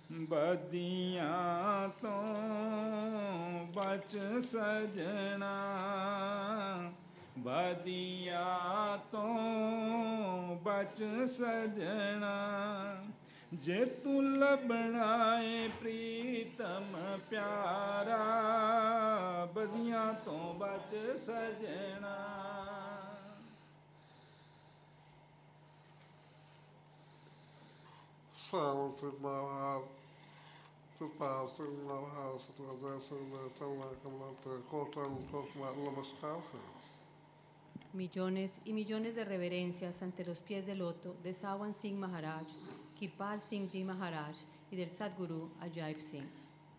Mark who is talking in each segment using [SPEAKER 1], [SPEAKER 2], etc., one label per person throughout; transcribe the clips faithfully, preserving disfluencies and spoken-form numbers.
[SPEAKER 1] ਬਦੀਆਂ ਤੋਂ ਬਚ ਸਜਣਾ, ਬਦੀਆਂ ਤੋਂ ਬਚ ਸਜਣਾ, ਜੇ ਤੂੰ ਲੱਭਣਾ ਏ ਪ੍ਰੀਤਮ ਪਿਆਰਾ, ਬਦੀਆਂ ਤੋਂ ਬਚ ਸਜਣਾ।
[SPEAKER 2] Sawan Singh Maharaj, Kripal Singh Maharaj, Sutradhar Singh Chandra Kamalate, Kotan Kosma Namaskar.
[SPEAKER 3] Millones y millones de reverencias ante los pies del loto de Sawan Singh Maharaj, Kirpal Singh Ji Maharaj y del Sadguru Ajaib Singh.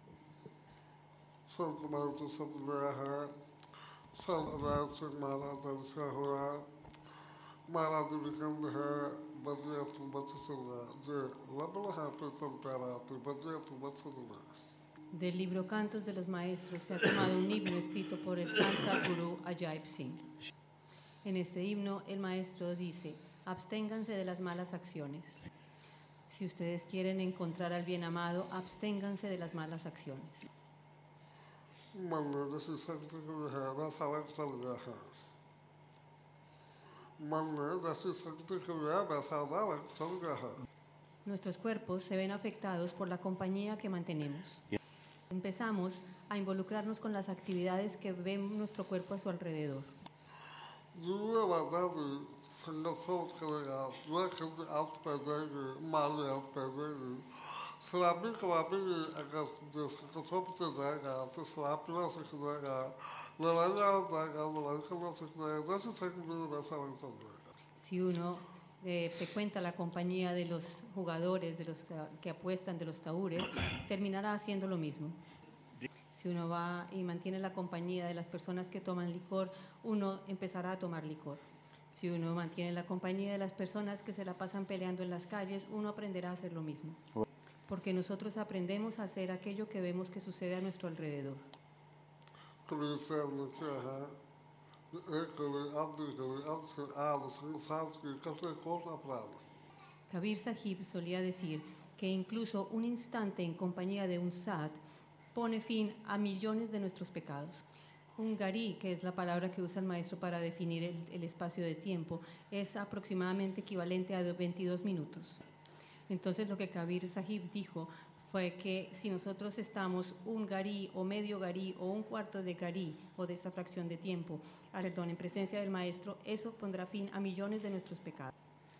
[SPEAKER 2] Sant Mahanta Sabduraha, Sant Ajaib Singh Maharaj Al Shahura, Maharaj Vikandaha, Bajayatu Bachasana, Je Labalaha Pritam Pyarati, Bajayatu Bachasana.
[SPEAKER 3] Del libro Cantos de los Maestros se ha tomado un himno escrito por el Sant Sadguru Ajaib Singh. En este himno, el maestro dice: absténganse de las malas acciones. Si ustedes quieren encontrar al bien amado, absténganse de las malas acciones. Nuestros cuerpos se ven afectados por la compañía que mantenemos. Empezamos a involucrarnos con las actividades que ven nuestro cuerpo a su alrededor. Si uno eh, frecuenta la compañía de los jugadores, de los que apuestan, de los taúres, terminará haciendo lo mismo. Si uno va y mantiene la compañía de las personas que toman licor, uno empezará a tomar licor. Si uno mantiene la compañía de las personas que se la pasan peleando en las calles, uno aprenderá a hacer lo mismo. Porque nosotros aprendemos a hacer aquello que vemos que sucede a nuestro alrededor. Kabir Sahib solía decir que incluso un instante en compañía de un sadh pone fin a millones de nuestros pecados. Un gari, que es la palabra que usa el maestro para definir el, el espacio de tiempo, es aproximadamente equivalente a veintidós minutos. Entonces lo que Kabir Sahib dijo fue que si nosotros estamos un gari o medio gari o un cuarto de gari o de esta fracción de tiempo, perdón, en presencia del maestro, eso pondrá fin a millones de nuestros pecados.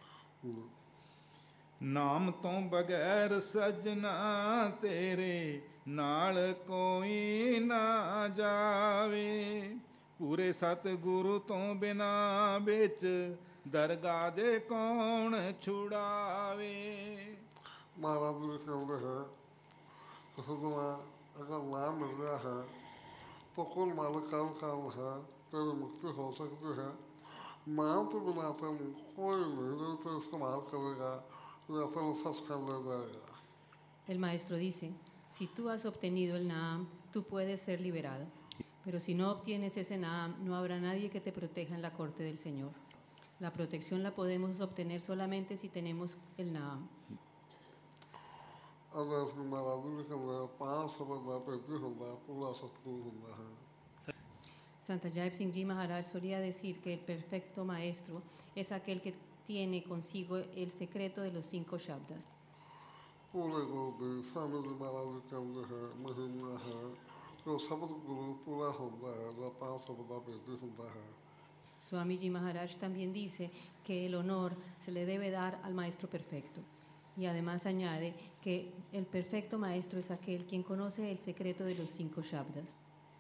[SPEAKER 1] ਨਾਮ ਤੋਂ ਬਗੈਰ ਸਜਣਾ ਤੇਰੇ ਨਾਲ ਕੋਈ ਨਾ ਜਾਵੇ, ਪੂਰੇ ਸਤਿਗੁਰੂ ਤੋਂ ਬਿਨਾ ਵਿੱਚ ਦਰਗਾਹ ਦੇ ਕੌਣ ਛੁਡਾਵੇ।
[SPEAKER 2] ਮਹਾਰਾਜ ਵੀ ਕਹਿੰਦੇ ਹੈ ਕਿ ਸਜਣਾ ਅਗਰ ਨਾਮ ਮਿਲ ਰਿਹਾ ਹੈ ਤਾਂ ਕੋਲ ਮਾਲਕ ਕੰਮ ਕੰਮ ਹੈ, ਤੇਰੀ ਮੁਕਤੀ ਹੋ ਸਕਦੀ ਹੈ। ਨਾਮ ਤੋਂ ਬਿਨਾ ਤਾਂ ਕੋਈ ਨਹੀਂ ਜੋ ਤੇ ਇਸਤੇਮਾਲ ਕਰੇਗਾ।
[SPEAKER 3] El maestro dice: si tú has obtenido el Naam, tú puedes ser liberado. Pero si no obtienes ese Naam, no habrá nadie que te proteja en la corte del Señor. La protección la podemos obtener solamente si tenemos el Naam. Santa Ajaib Singh Ji Maharaj solía decir que el perfecto maestro es aquel que tiene consigo el secreto de los cinco shabdas. Swamiji Maharaj también dice que el honor se le debe dar al maestro perfecto. Y además añade que el perfecto maestro es aquel quien conoce el secreto de los cinco shabdas.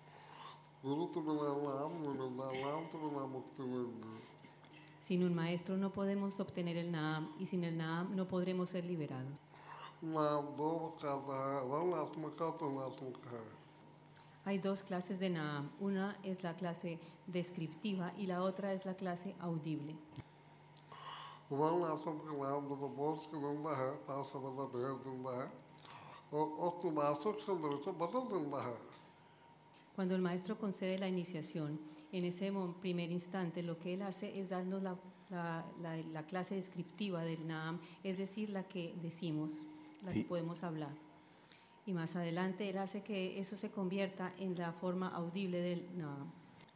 [SPEAKER 3] Sin un maestro no podemos obtener el Naam, y sin el Naam no podremos ser liberados. Hay dos clases de Naam. Una es la clase descriptiva y la otra es la clase audible. Cuando el maestro concede la iniciación, en ese primer instante lo que él hace es darnos la, la, la, la clase descriptiva del Naam, es decir, la que decimos, la que podemos hablar. Y más adelante él hace que eso se convierta en la forma audible del Naam.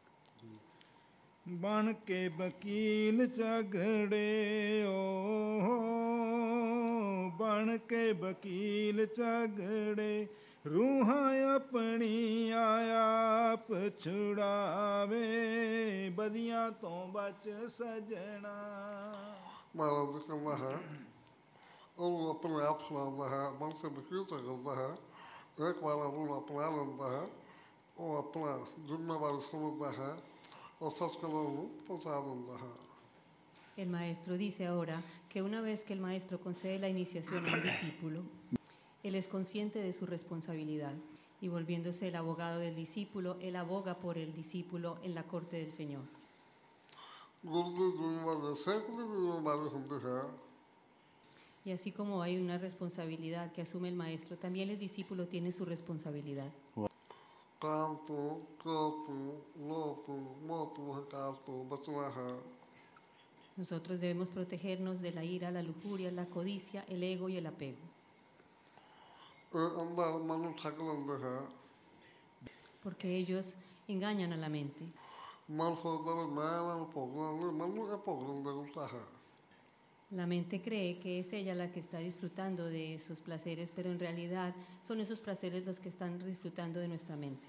[SPEAKER 1] ਬਣ ਕੇ ਵਕੀਲ ਝਗੜੇ ਓ ਬਣ ਕੇ ਵਕੀਲ ਝਗੜੇ ਰੂਹਾਂ ਆਪਣੀਆਂ ਆਪ ਛੁਡਾਵੇ ਬਦੀਆਂ ਤੋਂ ਬਚ ਸਜਣਾ।
[SPEAKER 2] ਮਹਾਰਾਜ ਜੀ ਕਹਿੰਦਾ ਹੈ ਉਹਨੂੰ ਆਪਣੇ ਆਪ ਸੁਣਾਉਂਦਾ ਹੈ, ਬਣ ਕੇ ਵਕੀਲ ਝਗੜਦਾ ਹੈ, ਇੱਕ ਵਾਰ ਉਹਨੂੰ ਅਪਣਾ ਲੈਂਦਾ ਹੈ, ਉਹ ਆਪਣਾ ਜ਼ਿੰਮੇਵਾਰੀ ਸਮਝਦਾ ਹੈ।
[SPEAKER 3] El maestro dice ahora que una vez que el maestro concede la iniciación a un discípulo, él es consciente de su responsabilidad y volviéndose el abogado del discípulo, él aboga por el discípulo en la corte del Señor. Y así como hay una responsabilidad que asume el maestro, también el discípulo tiene su responsabilidad. Nosotros debemos protegernos de la ira, la lujuria, la codicia, el ego y el apego. Porque ellos engañan a la mente. La mente cree que es ella la que está disfrutando de esos placeres, pero en realidad son esos placeres los que están disfrutando de nuestra mente.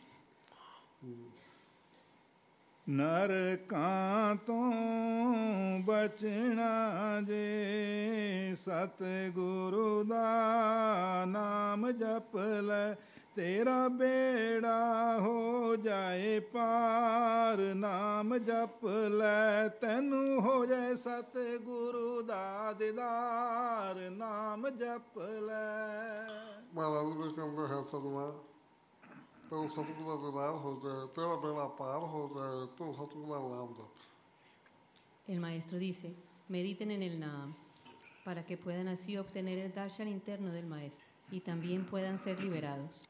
[SPEAKER 1] ਨਰਕਾਂ ਤੋਂ ਬਚਣਾ ਜੇ ਸਤਿਗੁਰੂ ਦਾ ਨਾਮ ਜਪ ਲੈ ਤੇਰਾ ਬੇੜਾ ਹੋ ਜਾਏ ਪਾਰ ਨਾਮ ਜਪ ਲੈ ਤੈਨੂੰ ਹੋ ਜਾਏ ਸਤਿਗੁਰੂ ਦਾ ਦੀਦਾਰ ਨਾਮ ਜਪ ਲੈ।
[SPEAKER 2] ਮਹਾਰਾਜ ਵੀ ਕਹਿੰਦੇ ਹੈ ਸਤਿਗੁਰੂ ਤੂੰ ਸਤਿਗੁਰੂ ਦਾ ਦੀਦਾਰ ਹੋ ਜਾਏ ਤੇਰਾ ਬੇੜਾ ਪਾਰ ਹੋ ਜਾਏ ਤੂੰ ਸਤਿਗੁਰੂ ਦਾ ਨਾਮ ਜਪ।
[SPEAKER 3] El maestro dice, mediten en el Naam para que puedan así obtener el darshan interno del maestro y también puedan ser liberados.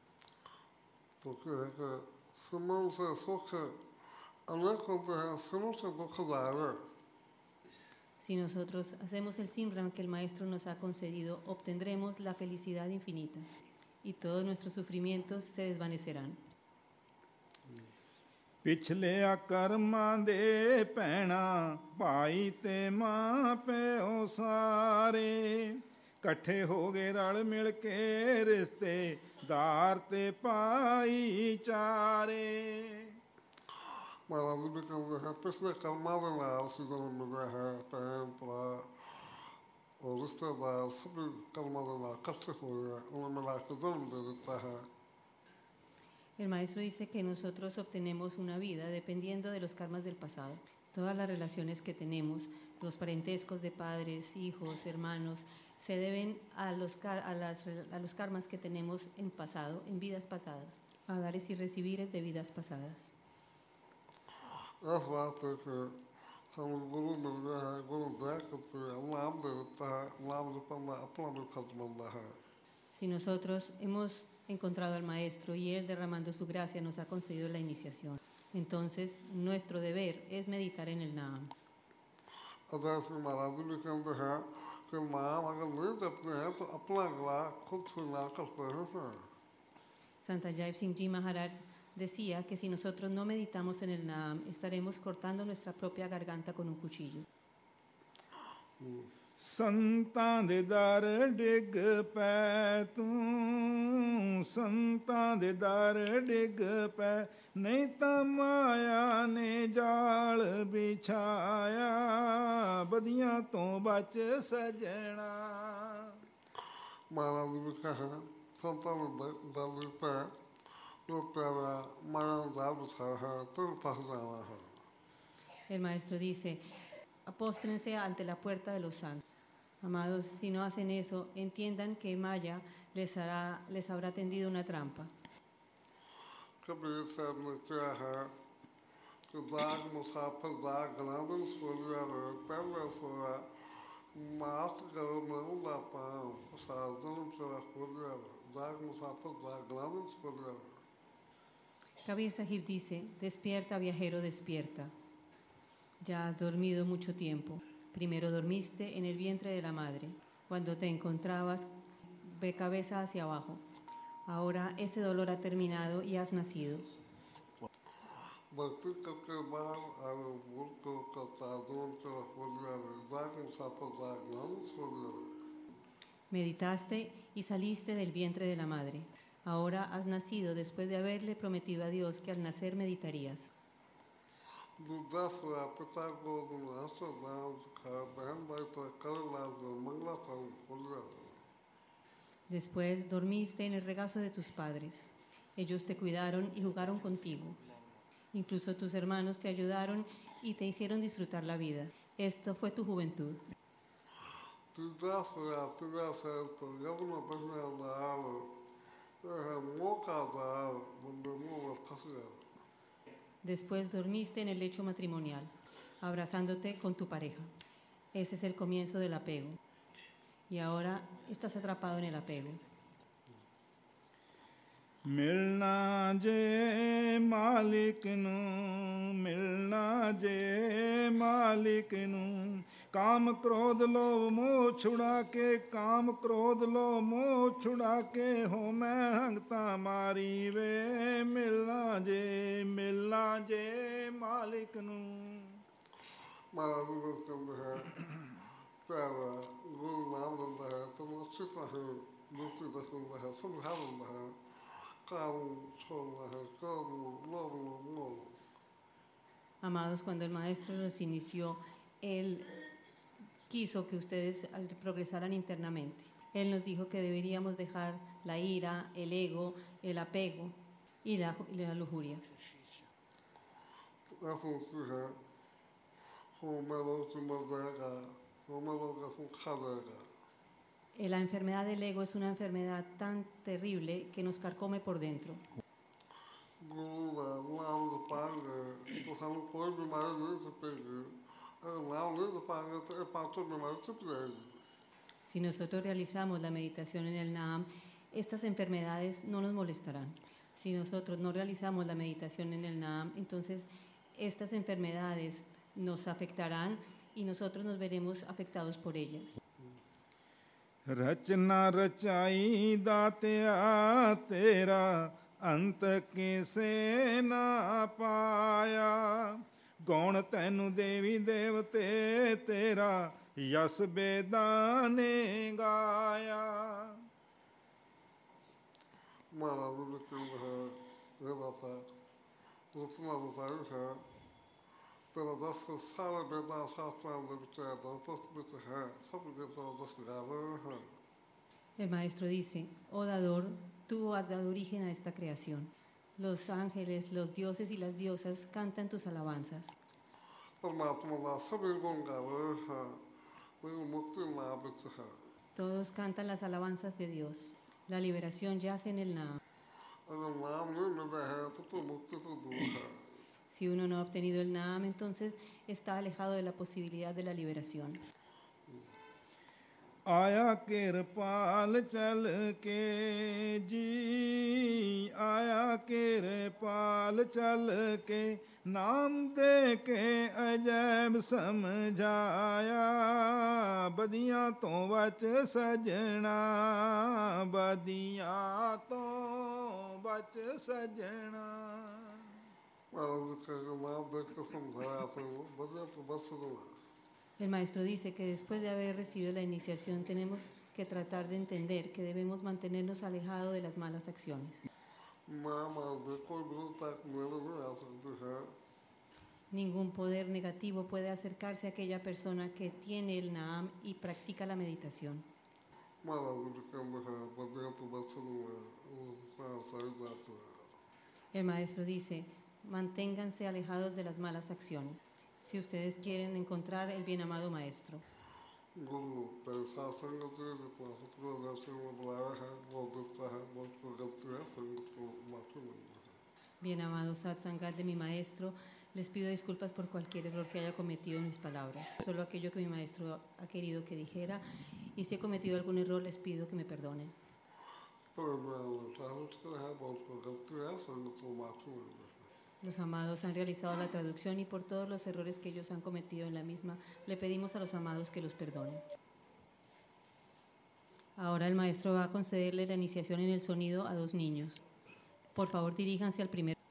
[SPEAKER 3] Si nosotros hacemos el simran que el maestro nos ha concedido, obtendremos la felicidad infinita y todos nuestros sufrimientos se desvanecerán.
[SPEAKER 1] ਪਿਛਲਿਆ ਕਰਮਾਂ ਦੇ ਭੈਣਾ ਭਾਈ ਤੇ ਮਾਂ ਪਿਓ ਸਾਰੇ ਇਕੱਠੇ ਹੋ ਗਏ ਰਲ ਮਿਲ ਕੇ ਰਿਸ਼ਤੇਦਾਰ ਤੇ ਭਾਈਚਾਰੇ।
[SPEAKER 2] ਮਹਾਰਾਜ ਵੀ ਕਹਿੰਦੇ ਹੈ ਪਿਛਲੇ ਕਰਮਾਂ ਦੇ ਨਾਲ ਅਸੀਂ ਜਨਮ ਮਿਲਿਆ ਹੈ ਭੈਣ ਭਰਾ ਔਰ ਰਿਸ਼ਤੇਦਾਰ ਸਭ ਕਰਮਾਂ ਦੇ ਨਾਲ ਇਕੱਠੇ ਹੋਏ ਹੈ ਉਹਨਾਂ ਮਿਲਾ ਕੇ ਜਨਮ ਦੇ ਦਿੱਤਾ ਹੈ।
[SPEAKER 3] El maestro dice que nosotros obtenemos una vida dependiendo de los karmas del pasado. Todas las relaciones que tenemos, los parentescos de padres, hijos, hermanos, se deben a los, a las, a los karmas que tenemos en pasado, en vidas pasadas, a dares y recibires de vidas pasadas. Si nosotros hemos encontrado al maestro y él derramando su gracia nos ha concedido la iniciación, entonces nuestro deber es meditar en el Naam. Santa Jaip Singh Ji Maharaj decía que si nosotros no meditamos en el Naam estaremos cortando nuestra propia garganta con un cuchillo.
[SPEAKER 1] ਸੰਤਾਂ ਦੇ ਦਰ ਡਿੱਗ ਪੈ ਤੂੰ ਸੰਤਾਂ ਦੇ ਦਰ ਡਿੱਗ ਪੈ ਨਹੀਂ ਤਾਂ ਮਾਇਆ ਨੇ ਜਾਲ ਵਿਛਾਇਆ ਬਦੀਆਂ ਤੋਂ ਬਚ ਸਜਣਾ।
[SPEAKER 2] ਮਹਾਰਾਜ ਵੀ ਕਹਾ ਸੰਤਾਂ ਦੇ ਦਰ ਡਿੱਗ ਪੈ ਲੋਕਾਂ ਮਾਇਆ ਦਾ ਜਾਲ ਵਿਛਾਇਆ ਹੈ ਤੂੰ ਫਸ ਜਾਣਾ ਹੈ।
[SPEAKER 3] El maestro dice, apóstrense ante la puerta de los santos. Amados, si no hacen eso, entiendan que Maya les, hará, les habrá tendido una trampa. Kabir Sahib dice, despierta viajero, despierta. Ya has dormido mucho tiempo. Primero dormiste en el vientre de la madre, cuando te encontrabas de cabeza hacia abajo. Ahora ese dolor ha terminado y has nacido.
[SPEAKER 2] Bhakti करके बाद आगे बोल को करता दोनों तरफ बोल रहे जागरण सापर जागरण बोल रहे
[SPEAKER 3] Meditaste y saliste del vientre de la madre. Ahora has nacido después de haberle prometido a Dios que al nacer meditarías.
[SPEAKER 2] दूसरा सोया पिता को दुनिया दान खा बहन भाई तो कर लाज मंगला था बोल रहे
[SPEAKER 3] Después dormiste en el regazo de tus padres. Ellos te cuidaron y jugaron contigo. Incluso tus hermanos te ayudaron y te hicieron disfrutar la vida. Esto fue tu juventud.
[SPEAKER 2] तीसरा सोया तीसरा से तो जब न बचने दाल है मौका दाल बंदे मुंह में फंस गया
[SPEAKER 3] Después dormiste en el lecho matrimonial, abrazándote con tu pareja. Ese es el comienzo del apego. Y ahora estás atrapado en el apego.
[SPEAKER 1] ਮਿਲਣਾ ਜੇ ਮਾਲਿਕ ਨੂੰ ਮਿਲਣਾ ਜੇ ਮਾਲਿਕ ਨੂੰ ਕਾਮ ਕ੍ਰੋਧ ਲੋਭ ਮੋਹ ਛੁੜਾ ਕੇ ਕਾਮ ਕ੍ਰੋਧ ਲੋਭ ਮੋਹ ਛੁੜਾ ਕੇ ਹੋਮੈ ਹੰਗਤਾ ਮਾਰੀ ਵੇ ਮਿਲਣਾ ਜੇ ਮਿਲਣਾ ਜੇ ਮਾਲਿਕ ਨੂੰ
[SPEAKER 2] महाराज कहते हैं प्यारा गुरु नाम देता है तुम अच्छी तरह मुक्ति दर्शन है समझा देता है काम छोड़ना है कर्म लोभ मोह
[SPEAKER 3] Amados, cuando el Maestro los inició, Él quiso que ustedes progresaran internamente. Él nos dijo que deberíamos dejar la ira, el ego, el apego y la, y la lujuria.
[SPEAKER 2] ऐसा है हो मैं लोग से मर जाएगा हो मैं लोग ऐसा खा जाएगा
[SPEAKER 3] Eh, La enfermedad del ego es una enfermedad tan terrible que nos carcome por dentro.
[SPEAKER 2] गुरु का नाम जो पाएंगे तो सामने कोई बीमारी नहीं छपेगी अगर नाम नहीं जो पाएंगे तो ये पांचों बीमारी छप जाएगी
[SPEAKER 3] Si nosotros realizamos la meditación en el Naam, estas enfermedades no nos molestarán. Si nosotros no realizamos la meditación en el Naam, entonces estas enfermedades nos afectarán y nosotros nos veremos afectados por ellas.
[SPEAKER 1] ਰਚਨਾ ਰਚਾਈ ਦਾਤਿਆ ਤੇਰਾ ਅੰਤ ਕਿਸੇ ਨਾ ਪਾਇਆ ਗੌਣ ਤੈਨੂੰ ਦੇਵੀ ਦੇਵਤੇ ਤੇਰਾ ਯਸ ਬੇਦਾਂ ਨੇ ਗਾਇਆ
[SPEAKER 2] महाराज विक्रम है ये बात है दूसरा बताई है तेरा दस सारे वेदा शास्त्र विचार पुस्तक है सब वेदा दस गावे हैं
[SPEAKER 3] El maestro dice, oh dador, tú has dado origen a esta creación. Los ángeles, los dioses y las diosas cantan tus alabanzas.
[SPEAKER 2] परमात्मा का सभी गुण गावे हैं वही मुक्ति लाभ है
[SPEAKER 3] Todos cantan las alabanzas de Dios. La liberación yace en el Naam.
[SPEAKER 2] अगर नाम नहीं मिला है तो तो मुक्ति तो दूर है
[SPEAKER 3] Si uno no ha obtenido el Naam, entonces está alejado de la posibilidad de la liberación.
[SPEAKER 1] ਆਇਆ ਕਿਰਪਾਲ ਚਲ ਕੇ ਜੀ ਆਇਆ ਕਿਰਪਾਲ ਚਲ ਕੇ ਨਾਮ ਦੇ ਕੇ ਅਜੈਬ ਸਮਝਾਇਆ ਬਦੀਆਂ ਤੋਂ ਬਚ ਸਜਣਾ ਬਦੀਆਂ ਤੋਂ ਬਚ ਸਜਣਾ
[SPEAKER 2] महाराज का नाम देख कर समझाया तो बदले तो बस दूर
[SPEAKER 3] El maestro dice que después de haber recibido la iniciación tenemos que tratar de entender que debemos mantenernos alejados de las malas acciones.
[SPEAKER 2] मैं महाराज कोई विरोधता मेरे नहीं आ सकती है
[SPEAKER 3] Ningún poder negativo puede acercarse a aquella persona que tiene el Naam y practica la meditación.
[SPEAKER 2] महाराज विक्रम है बदले तो बस दूर सही बात है
[SPEAKER 3] El maestro dice, manténganse alejados de las malas acciones, si ustedes quieren encontrar el bien amado maestro.
[SPEAKER 2] गुरु पैसा संगत जितना खुद दर्शन में बुलाया है वो देता है बहुत गलती है संगत को माफी मांगता है
[SPEAKER 3] Bien amado Satsangat de mi maestro, les pido disculpas por cualquier error que haya cometido en mis palabras. Solo aquello que mi maestro ha querido que dijera, y si he cometido algún error les pido que me perdonen.
[SPEAKER 2] पर मैं ट्रांसलेट है बहुत गलती है संगत को माफी मांगता है
[SPEAKER 3] Los amados han realizado la traducción y por todos los errores que ellos han cometido en la misma, le pedimos a los amados que los perdonen. Ahora el maestro va a concederle la iniciación en el sonido a dos niños. Por favor, diríjanse al primer.